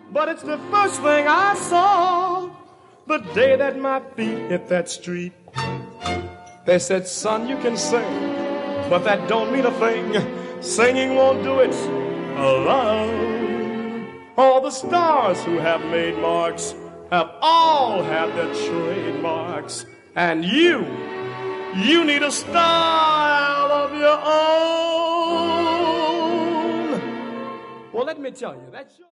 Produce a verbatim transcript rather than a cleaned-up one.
But it's the first thing I saw the day that my feet hit that street. They said, son, you can sing, but that don't mean a thing. Singing won't do it alone. All the stars who have made marks have all had their trademarks. And you, you need a style of your own. Well, let me tell you, that's your...